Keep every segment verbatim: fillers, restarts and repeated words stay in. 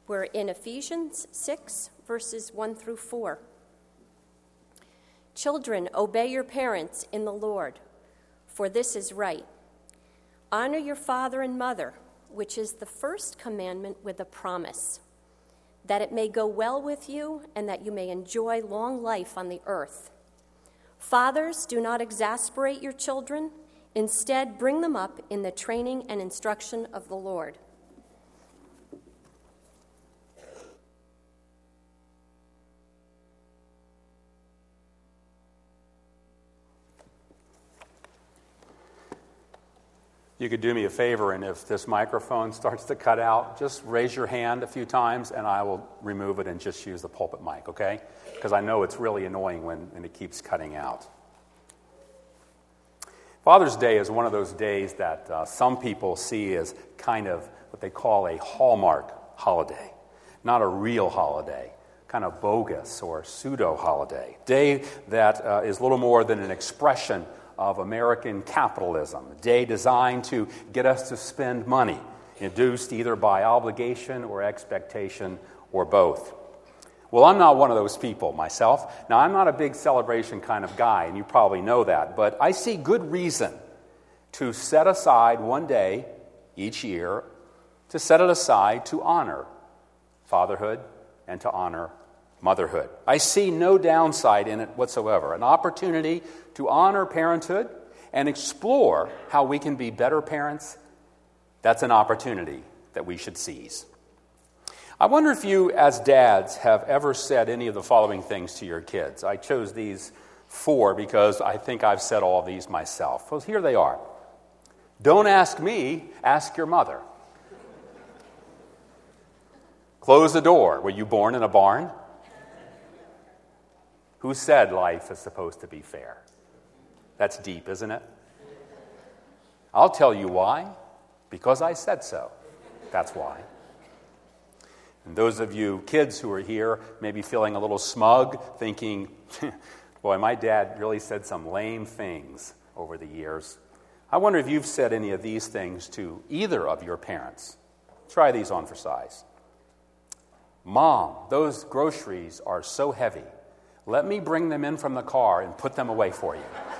We're in Ephesians six, verses one through four. Children, obey your parents in the Lord, for this is right. Honor your father and mother, which is the first commandment with a promise, that it may go well with you and that you may enjoy long life on the earth. Fathers, do not exasperate your children. Instead, bring them up in the training and instruction of the Lord. You could do me a favor, and if this microphone starts to cut out, just raise your hand a few times, and I will remove it and just use the pulpit mic, okay? Because I know it's really annoying when, when it keeps cutting out. Father's Day is one of those days that uh, some people see as kind of what they call a hallmark holiday, not a real holiday, kind of bogus or pseudo-holiday. Day that uh, is little more than an expression of American capitalism, a day designed to get us to spend money, induced either by obligation or expectation or both. Well, I'm not one of those people myself. Now, I'm not a big celebration kind of guy, and you probably know that, but I see good reason to set aside one day each year, to set it aside to honor fatherhood and to honor motherhood. I see no downside in it whatsoever. An opportunity to honor parenthood and explore how we can be better parents, that's an opportunity that we should seize. I wonder if you, as dads, have ever said any of the following things to your kids. I chose these four because I think I've said all of these myself. Well, here they are. Don't ask me, ask your mother. Close the door. Were you born in a barn? Who said life is supposed to be fair? That's deep, isn't it? I'll tell you why. Because I said so. That's why. And those of you kids who are here may be feeling a little smug, thinking, boy, my dad really said some lame things over the years. I wonder if you've said any of these things to either of your parents. Try these on for size. Mom, those groceries are so heavy. Let me bring them in from the car and put them away for you.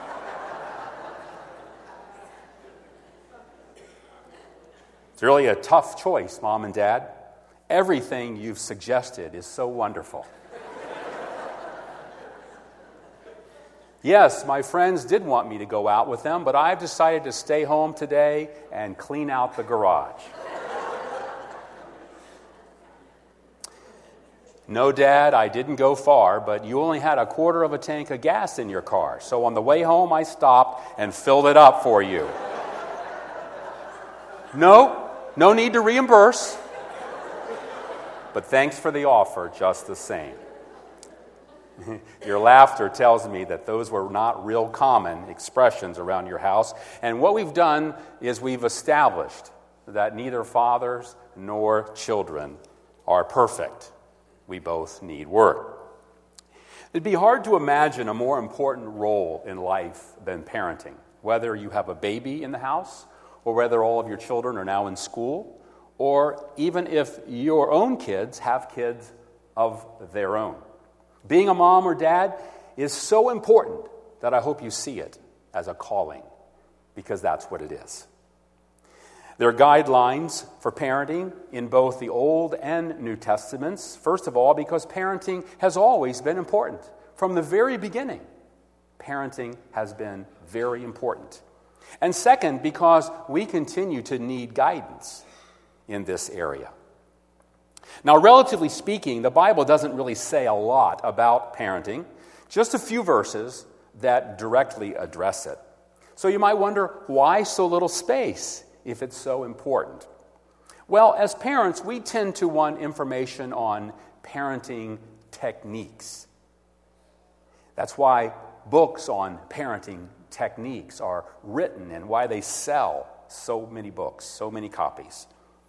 It's really a tough choice, Mom and Dad. Everything you've suggested is so wonderful. Yes, my friends did want me to go out with them, but I've decided to stay home today and clean out the garage. No, Dad, I didn't go far, but you only had a quarter of a tank of gas in your car. So on the way home, I stopped and filled it up for you. No, no need to reimburse. But thanks for the offer just the same. Your laughter tells me that those were not real common expressions around your house. And what we've done is we've established that neither fathers nor children are perfect. We both need work. It'd be hard to imagine a more important role in life than parenting, whether you have a baby in the house or whether all of your children are now in school, or even if your own kids have kids of their own. Being a mom or dad is so important that I hope you see it as a calling, because that's what it is. There are guidelines for parenting in both the Old and New Testaments. First of all, because parenting has always been important. From the very beginning, parenting has been very important. And second, because we continue to need guidance in this area. Now, relatively speaking, the Bible doesn't really say a lot about parenting, just a few verses that directly address it. So you might wonder, why so little space if it's so important? Well, as parents, we tend to want information on parenting techniques. That's why books on parenting techniques are written and why they sell so many books, so many copies.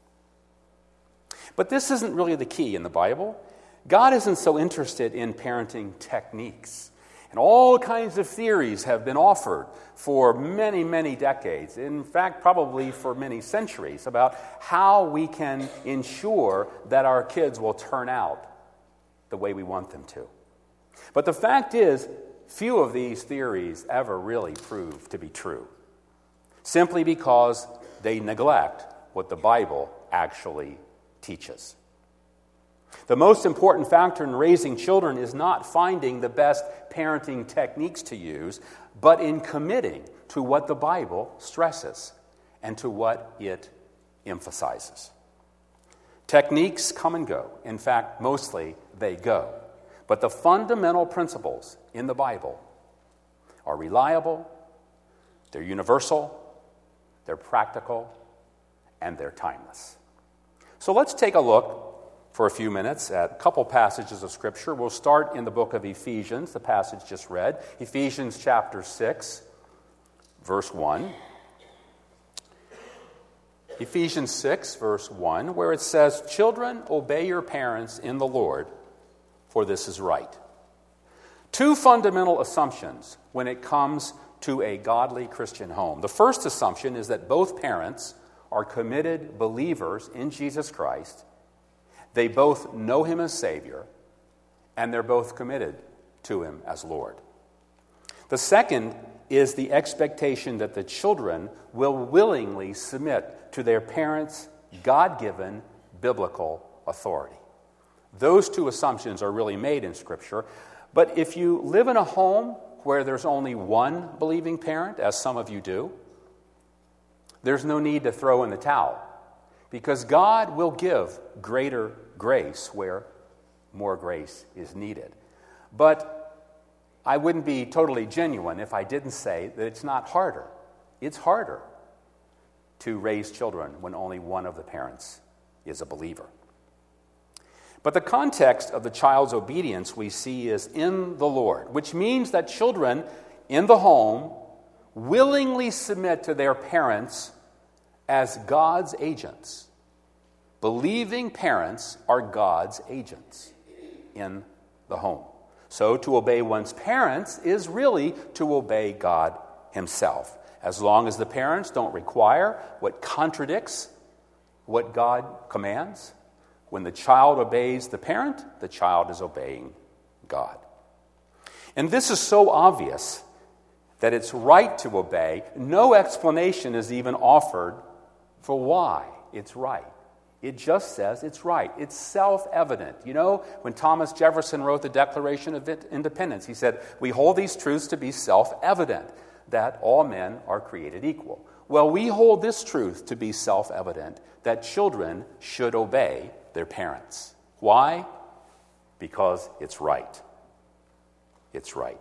But this isn't really the key in the Bible. God isn't so interested in parenting techniques. And all kinds of theories have been offered for many, many decades, in fact, probably for many centuries, about how we can ensure that our kids will turn out the way we want them to. But the fact is, few of these theories ever really prove to be true, simply because they neglect what the Bible actually teaches. The most important factor in raising children is not finding the best parenting techniques to use, but in committing to what the Bible stresses and to what it emphasizes. Techniques come and go. In fact, mostly they go. But the fundamental principles in the Bible are reliable, they're universal, they're practical, and they're timeless. So let's take a look for a few minutes at a couple passages of Scripture. We'll start in the book of Ephesians, the passage just read. Ephesians chapter six, verse one. Ephesians six, verse one, where it says, "Children, obey your parents in the Lord, for this is right." Two fundamental assumptions when it comes to a godly Christian home. The first assumption is that both parents are committed believers in Jesus Christ. They both know him as Savior, and they're both committed to him as Lord. The second is the expectation that the children will willingly submit to their parents' God-given biblical authority. Those two assumptions are really made in Scripture. But if you live in a home where there's only one believing parent, as some of you do, there's no need to throw in the towel, because God will give greater grace where more grace is needed. But I wouldn't be totally genuine if I didn't say that it's not harder. It's harder to raise children when only one of the parents is a believer. But the context of the child's obedience we see is in the Lord, which means that children in the home willingly submit to their parents as God's agents. Believing parents are God's agents in the home. So to obey one's parents is really to obey God himself, as long as the parents don't require what contradicts what God commands. When the child obeys the parent, the child is obeying God. And this is so obvious that it's right to obey. No explanation is even offered for why it's right. It just says it's right. It's self-evident. You know, when Thomas Jefferson wrote the Declaration of Independence, he said, "We hold these truths to be self-evident, that all men are created equal." Well, we hold this truth to be self-evident, that children should obey their parents. Why? Because it's right. It's right.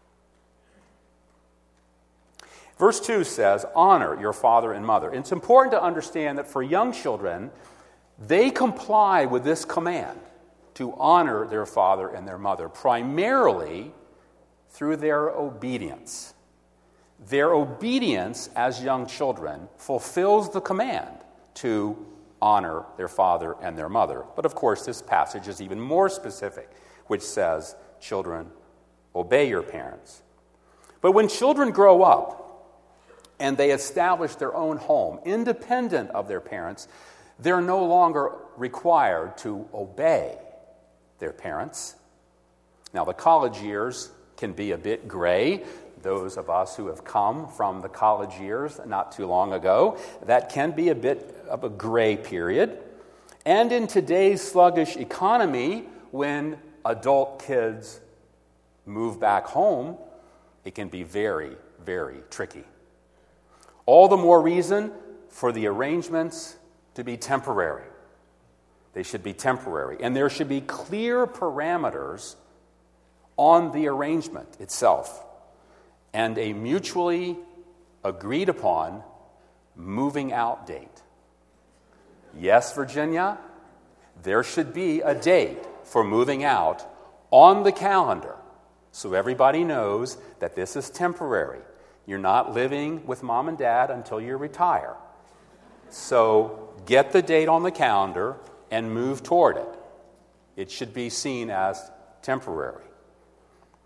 Verse two says, "Honor your father and mother." It's important to understand that for young children, they comply with this command to honor their father and their mother, primarily through their obedience. Their obedience as young children fulfills the command to honor their father and their mother. But of course, this passage is even more specific, which says, "Children, obey your parents." But when children grow up and they establish their own home, independent of their parents, they're no longer required to obey their parents. Now, the college years can be a bit gray. Those of us who have come from the college years not too long ago, that can be a bit of a gray period. And in today's sluggish economy, when adult kids move back home, it can be very, very tricky. All the more reason for the arrangements to be temporary. They should be temporary. And there should be clear parameters on the arrangement itself, and a mutually agreed upon moving out date. Yes, Virginia, there should be a date for moving out on the calendar so everybody knows that this is temporary. You're not living with mom and dad until you retire. So get the date on the calendar and move toward it. It should be seen as temporary.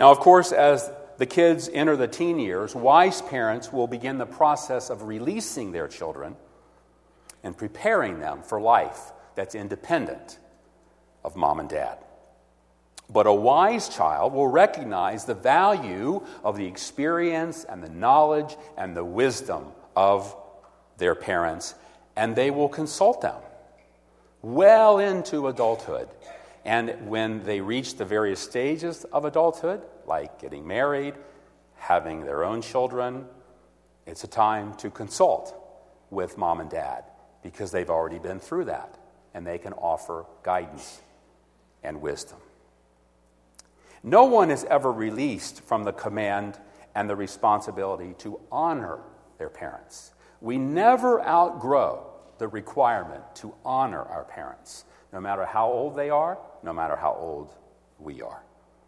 Now, of course, as the kids enter the teen years, wise parents will begin the process of releasing their children and preparing them for life that's independent of mom and dad. But a wise child will recognize the value of the experience and the knowledge and the wisdom of their parents, and they will consult them well into adulthood. And when they reach the various stages of adulthood, like getting married, having their own children, it's a time to consult with mom and dad because they've already been through that, and they can offer guidance and wisdom. No one is ever released from the command and the responsibility to honor their parents. We never outgrow the requirement to honor our parents, no matter how old they are, no matter how old we are.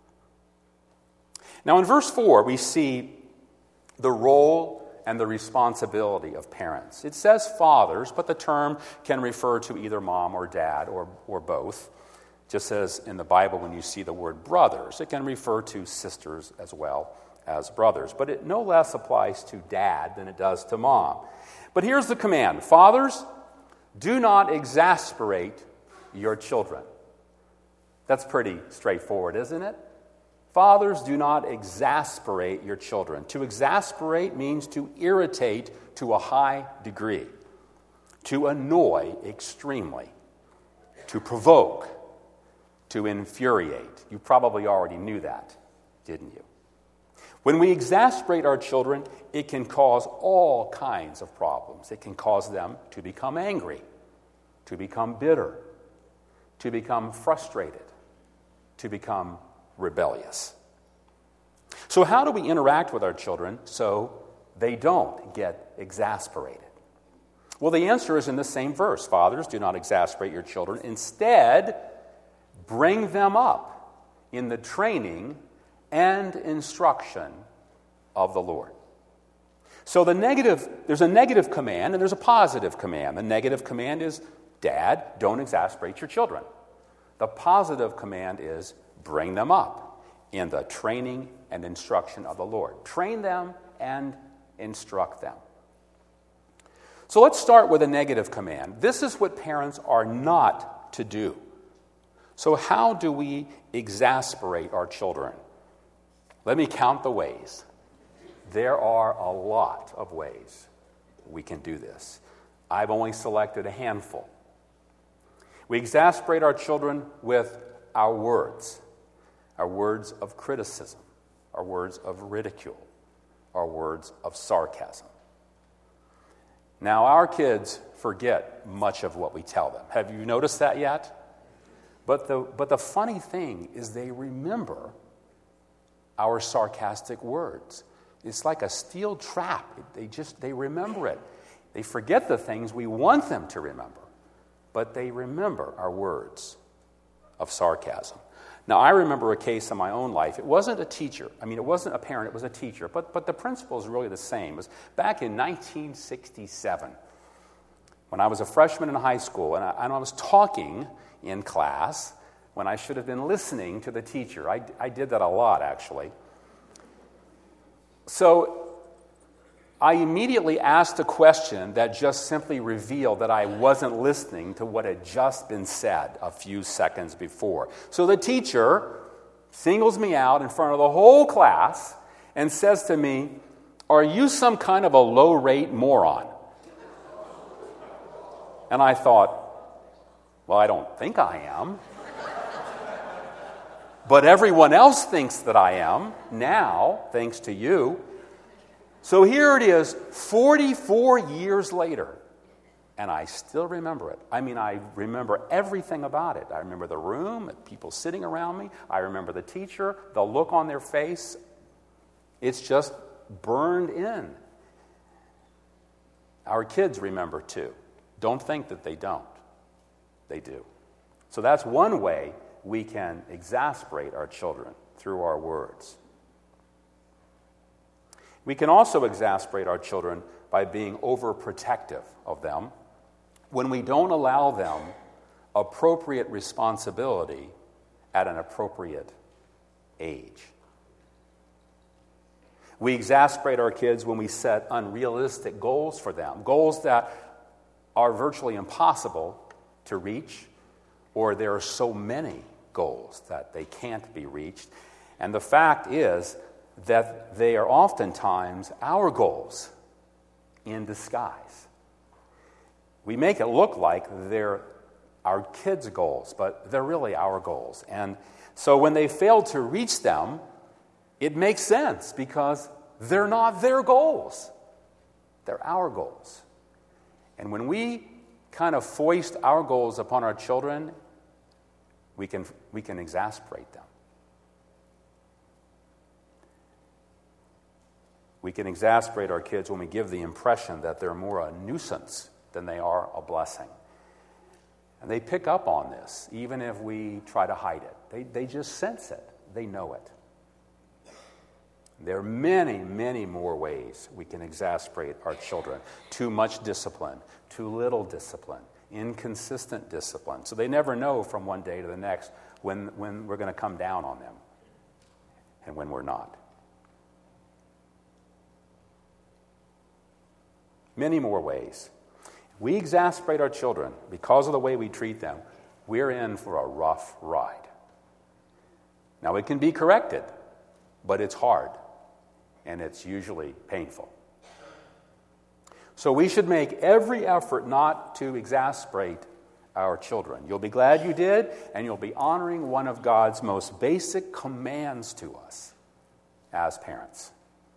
Now, in verse four, we see the role and the responsibility of parents. It says fathers, but the term can refer to either mom or dad or, or both. Just as in the Bible, when you see the word brothers, it can refer to sisters as well as brothers. But it no less applies to dad than it does to mom. But here's the command. Fathers, do not exasperate your children. That's pretty straightforward, isn't it? Fathers, do not exasperate your children. To exasperate means to irritate to a high degree, to annoy extremely, to provoke, to infuriate. You probably already knew that, didn't you? When we exasperate our children, it can cause all kinds of problems. It can cause them to become angry, to become bitter, to become frustrated, to become rebellious. So how do we interact with our children so they don't get exasperated? Well, the answer is in the same verse. Fathers, do not exasperate your children. Instead, bring them up in the training and instruction of the Lord. So the negative, there's a negative command and there's a positive command. The negative command is, Dad, don't exasperate your children. The positive command is, bring them up in the training and instruction of the Lord. Train them and instruct them. So let's start with a negative command. This is what parents are not to do. So how do we exasperate our children? Let me count the ways. There are a lot of ways we can do this. I've only selected a handful. We exasperate our children with our words, our words of criticism, our words of ridicule, our words of sarcasm. Now, our kids forget much of what we tell them. Have you noticed that yet? But the, but the funny thing is they remember our sarcastic words. It's like a steel trap. They just, they remember it. They forget the things we want them to remember, but they remember our words of sarcasm. Now, I remember a case in my own life. It wasn't a teacher. I mean, it wasn't a parent. It was a teacher. But, but the principle is really the same. It was back in nineteen sixty-seven when I was a freshman in high school, and I, and I was talking in class when I should have been listening to the teacher. I, I did that a lot, actually. So I immediately asked a question that just simply revealed that I wasn't listening to what had just been said a few seconds before. So the teacher singles me out in front of the whole class and says to me, "Are you some kind of a low-rate moron?" And I thought, well, I don't think I am. But everyone else thinks that I am now, thanks to you. So here it is, forty-four years later, and I still remember it. I mean, I remember everything about it. I remember the room, the people sitting around me. I remember the teacher, the look on their face. It's just burned in. Our kids remember too. Don't think that they don't. They do. So that's one way we can exasperate our children, through our words. We can also exasperate our children by being overprotective of them when we don't allow them appropriate responsibility at an appropriate age. We exasperate our kids when we set unrealistic goals for them, goals that are virtually impossible to reach, or there are so many goals that they can't be reached. And the fact is that they are oftentimes our goals in disguise. We make it look like they're our kids' goals, but they're really our goals. And so when they fail to reach them, it makes sense because they're not their goals. They're our goals. And when we kind of foist our goals upon our children, we can, we can exasperate them. We can exasperate our kids when we give the impression that they're more a nuisance than they are a blessing. And they pick up on this, even if we try to hide it. They, they just sense it. They know it. There are many, many more ways we can exasperate our children. Too much discipline, too little discipline, inconsistent discipline. So they never know from one day to the next when, when we're going to come down on them and when we're not. Many more ways. We exasperate our children because of the way we treat them. We're in for a rough ride. Now, it can be corrected, but it's hard, and it's usually painful. So we should make every effort not to exasperate our children. You'll be glad you did, and you'll be honoring one of God's most basic commands to us as parents.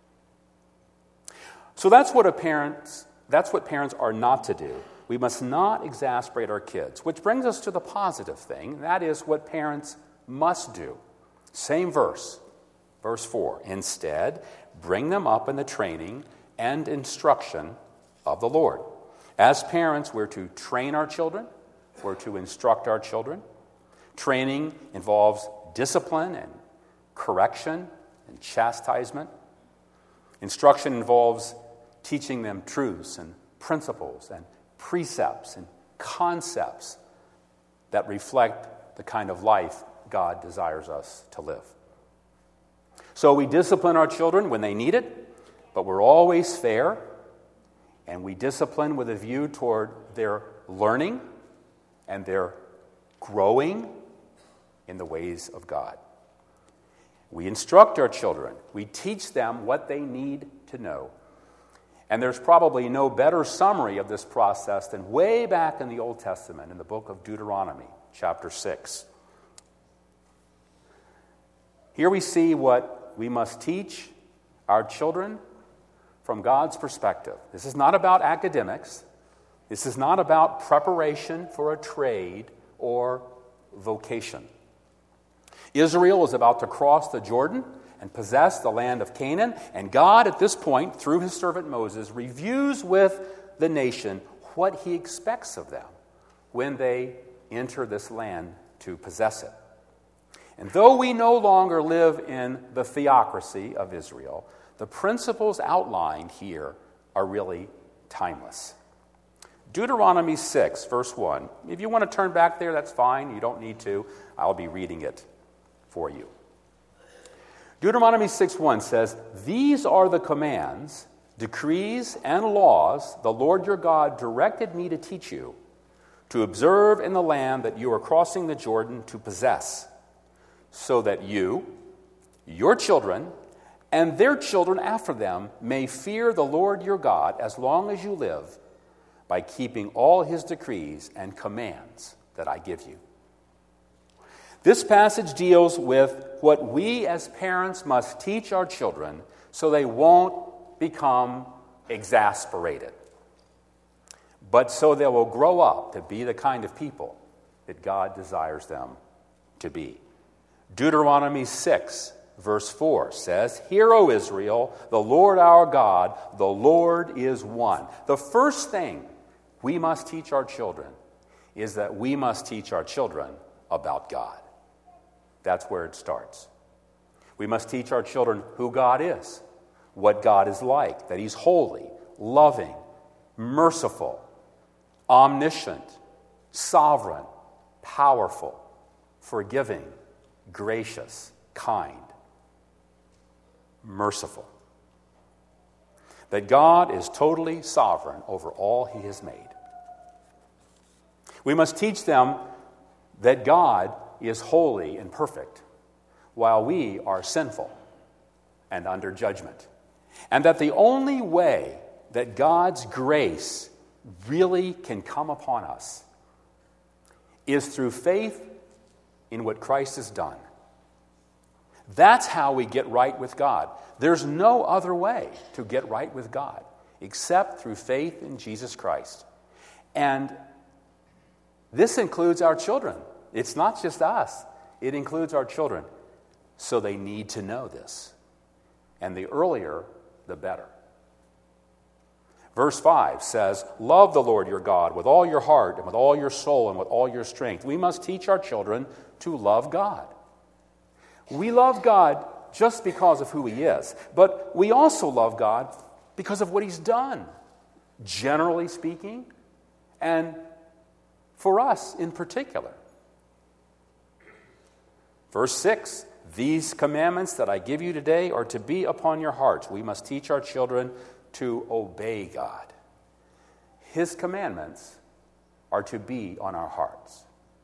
So that's what a parent's That's what parents are not to do. We must not exasperate our kids, which brings us to the positive thing. That is what parents must do. Same verse, verse four. Instead, bring them up in the training and instruction of the Lord. As parents, we're to train our children. We're to instruct our children. Training involves discipline and correction and chastisement. Instruction involves teaching them truths and principles and precepts and concepts that reflect the kind of life God desires us to live. So we discipline our children when they need it, but we're always fair, and we discipline with a view toward their learning and their growing in the ways of God. We instruct our children. We teach them what they need to know. And there's probably no better summary of this process than way back in the Old Testament, in the book of Deuteronomy, chapter six. Here we see what we must teach our children from God's perspective. This is not about academics. This is not about preparation for a trade or vocation. Israel is about to cross the Jordan and possess the land of Canaan. And God, at this point, through his servant Moses, reviews with the nation what he expects of them when they enter this land to possess it. And though we no longer live in the theocracy of Israel, the principles outlined here are really timeless. Deuteronomy six, verse one. If you want to turn back there, that's fine. You don't need to. I'll be reading it for you. Deuteronomy six one says, "These are the commands, decrees, and laws the Lord your God directed me to teach you, to observe in the land that you are crossing the Jordan to possess, so that you, your children, and their children after them may fear the Lord your God as long as you live, by keeping all his decrees and commands that I give you." This passage deals with what we as parents must teach our children so they won't become exasperated, but so they will grow up to be the kind of people that God desires them to be. Deuteronomy six, verse four says, "Hear, O Israel, the Lord our God, the Lord is one." The first thing we must teach our children is that we must teach our children about God. That's where it starts. We must teach our children who God is, what God is like, that he's holy, loving, merciful, omniscient, sovereign, powerful, forgiving, gracious, kind, merciful. that God is totally sovereign over all he has made. We must teach them that God is holy and perfect, while we are sinful and under judgment. And that the only way that God's grace really can come upon us is through faith in what Christ has done. That's how we get right with God. There's no other way to get right with God except through faith in Jesus Christ. And this includes our children. It's not just us. It includes our children. So they need to know this. And the earlier, the better. Verse five says, love the Lord your God with all your heart and with all your soul and with all your strength. We must teach our children to love God. We love God just because of who he is, but we also love God because of what he's done, generally speaking, and for us in particular. Verse six, these commandments that I give you today are to be upon your hearts. We must teach our children to obey God. His commandments are to be on our hearts.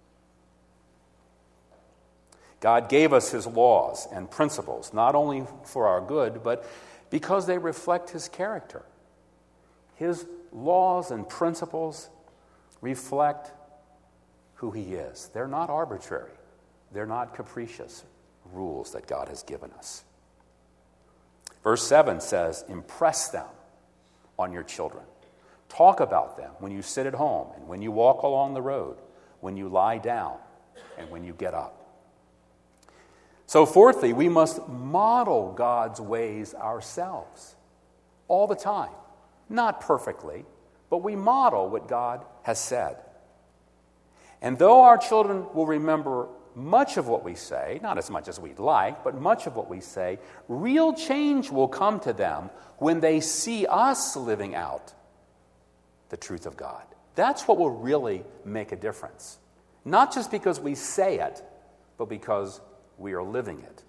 God gave us his laws and principles, not only for our good, but because they reflect his character. His laws and principles reflect who he is. They're not arbitrary. They're not capricious rules that God has given us. Verse seven says, impress them on your children. Talk about them when you sit at home and when you walk along the road, when you lie down and when you get up. So fourthly, we must model God's ways ourselves all the time. Not perfectly, but we model what God has said. And though our children will remember much of what we say, not as much as we'd like, but much of what we say, real change will come to them when they see us living out the truth of God. That's what will really make a difference. Not just because we say it, but because we are living it.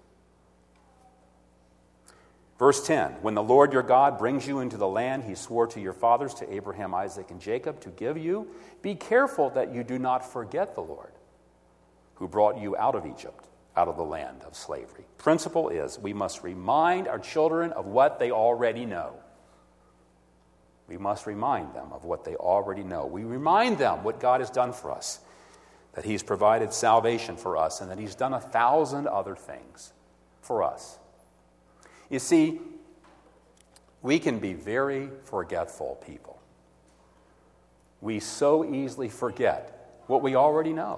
Verse ten, when the Lord your God brings you into the land he swore to your fathers, to Abraham, Isaac, and Jacob, to give you, be careful that you do not forget the Lord, who brought you out of Egypt, out of the land of slavery. Principle is, we must remind our children of what they already know. We must remind them of what they already know. We remind them what God has done for us, that he's provided salvation for us, and that he's done a thousand other things for us. You see, we can be very forgetful people. We so easily forget what we already know.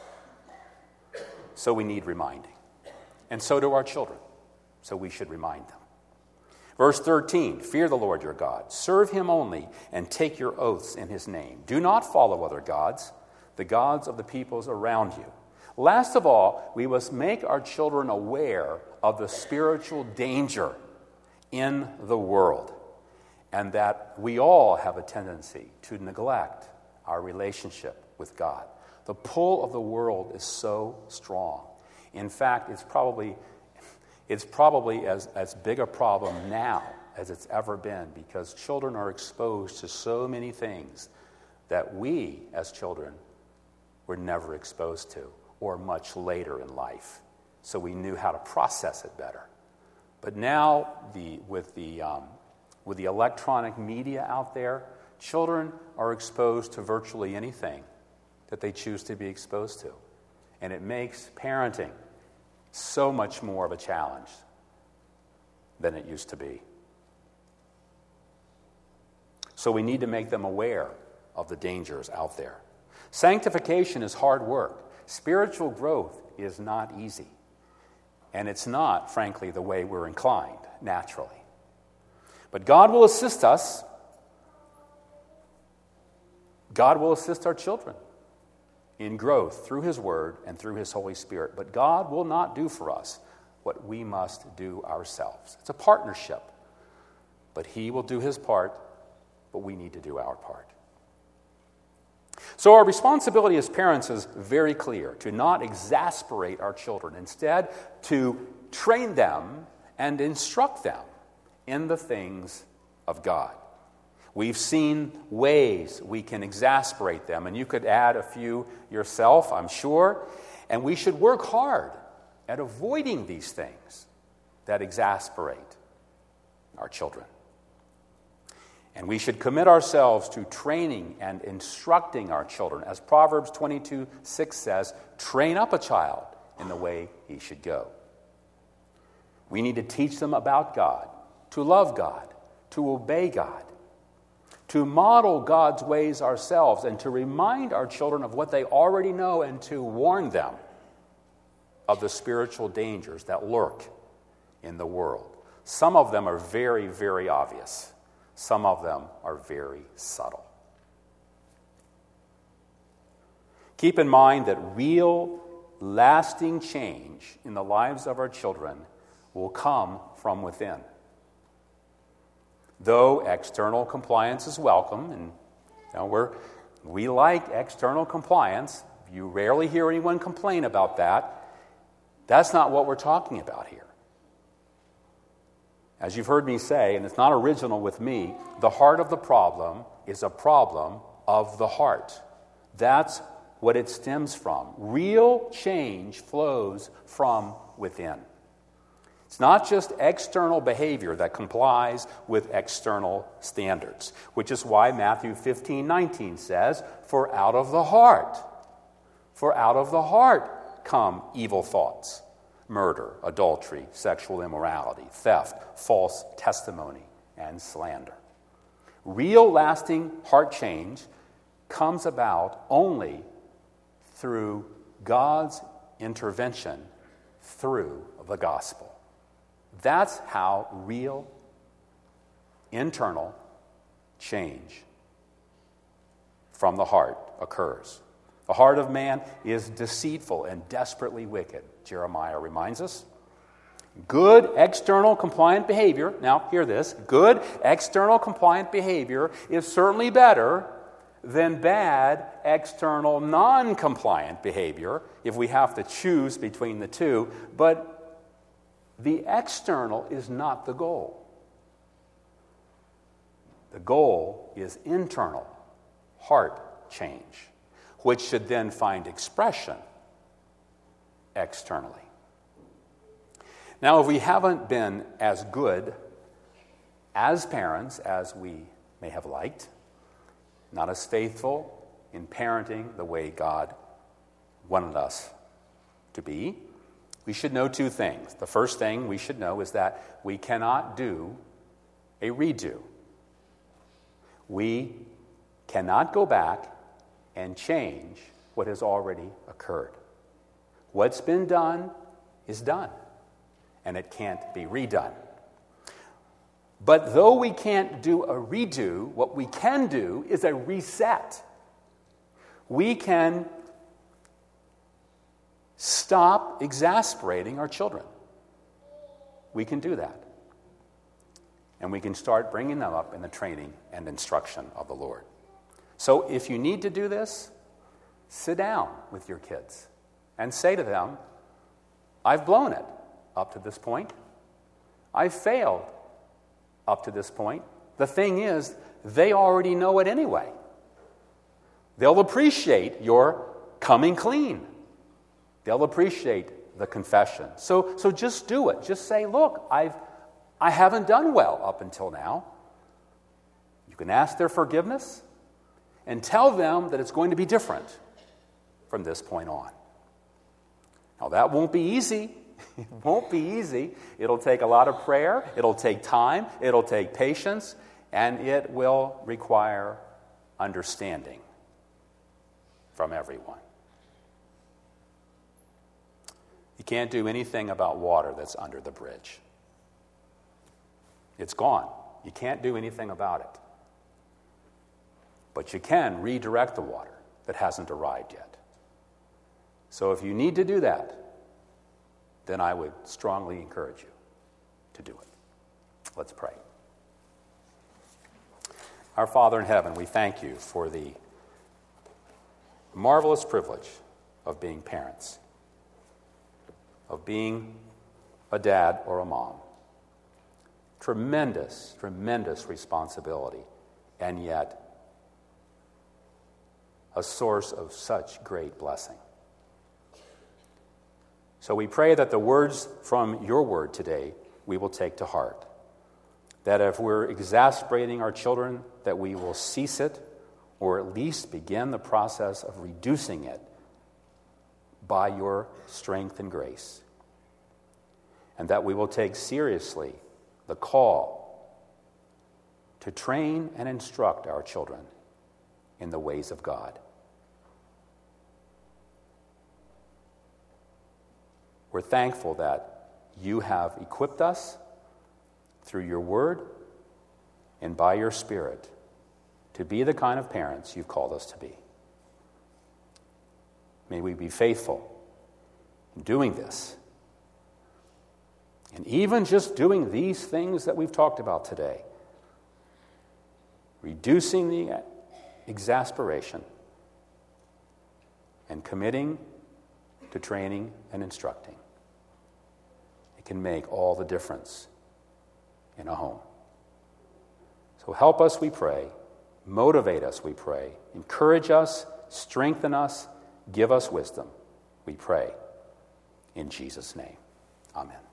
So we need reminding. And so do our children. So we should remind them. Verse thirteen, fear the Lord your God. Serve him only and take your oaths in his name. Do not follow other gods, the gods of the peoples around you. Last of all, we must make our children aware of the spiritual danger in the world, and that we all have a tendency to neglect our relationship with God. The pull of the world is so strong. In fact, it's probably it's probably as, as big a problem now as it's ever been, because children are exposed to so many things that we, as children, were never exposed to, or much later in life. So we knew how to process it better. But now, the, with, the, um, with the electronic media out there, children are exposed to virtually anything that they choose to be exposed to. And it makes parenting so much more of a challenge than it used to be. So we need to make them aware of the dangers out there. Sanctification is hard work. Spiritual growth is not easy. And it's not, frankly, the way we're inclined naturally. But God will assist us. God will assist our children in growth through his word and through his Holy Spirit. But God will not do for us what we must do ourselves. It's a partnership. But he will do his part, but we need to do our part. So our responsibility as parents is very clear, to not exasperate our children. Instead, to train them and instruct them in the things of God. We've seen ways we can exasperate them, and you could add a few yourself, I'm sure. And we should work hard at avoiding these things that exasperate our children. And we should commit ourselves to training and instructing our children. As Proverbs twenty-two six says, train up a child in the way he should go. We need to teach them about God, to love God, to obey God, to model God's ways ourselves, and to remind our children of what they already know and to warn them of the spiritual dangers that lurk in the world. Some of them are very, very obvious. Some of them are very subtle. Keep in mind that real, lasting change in the lives of our children will come from within. Though external compliance is welcome, and you know, we're, we like external compliance, you rarely hear anyone complain about that. That's not what we're talking about here. As you've heard me say, and it's not original with me, the heart of the problem is a problem of the heart. That's what it stems from. Real change flows from within. It's not just external behavior that complies with external standards, which is why Matthew fifteen nineteen says, "For out of the heart, for out of the heart come evil thoughts, murder, adultery, sexual immorality, theft, false testimony, and slander." Real lasting heart change comes about only through God's intervention through the gospel. That's how real internal change from the heart occurs. The heart of man is deceitful and desperately wicked, Jeremiah reminds us. Good external compliant behavior, now hear this, good external compliant behavior is certainly better than bad external non-compliant behavior if we have to choose between the two, but the external is not the goal. The goal is internal heart change, which should then find expression externally. Now, if we haven't been as good as parents as we may have liked, not as faithful in parenting the way God wanted us to be, we should know two things. The first thing we should know is that we cannot do a redo. We cannot go back and change what has already occurred. What's been done is done, and it can't be redone. But though we can't do a redo, what we can do is a reset. We can stop exasperating our children. We can do that. And we can start bringing them up in the training and instruction of the Lord. So if you need to do this, sit down with your kids and say to them, I've blown it up to this point. I've failed up to this point. The thing is, they already know it anyway. They'll appreciate your coming clean. They'll appreciate the confession. So, so just do it. Just say, look, I've, I haven't done well up until now. You can ask their forgiveness and tell them that it's going to be different from this point on. Now, that won't be easy. It won't be easy. It'll take a lot of prayer. It'll take time. It'll take patience. And it will require understanding from everyone. You can't do anything about water that's under the bridge. It's gone. You can't do anything about it. But you can redirect the water that hasn't arrived yet. So if you need to do that, then I would strongly encourage you to do it. Let's pray. Our Father in heaven, we thank you for the marvelous privilege of being parents, of being a dad or a mom. Tremendous, tremendous responsibility, and yet a source of such great blessing. So we pray that the words from your word today we will take to heart. That if we're exasperating our children, that we will cease it, or at least begin the process of reducing it by your strength and grace. And that we will take seriously the call to train and instruct our children in the ways of God. We're thankful that you have equipped us through your word and by your Spirit to be the kind of parents you've called us to be. May we be faithful in doing this. And even just doing these things that we've talked about today, reducing the exasperation and committing to training and instructing, it can make all the difference in a home. So help us, we pray. Motivate us, we pray. Encourage us, strengthen us, give us wisdom, we pray. In Jesus' name, amen.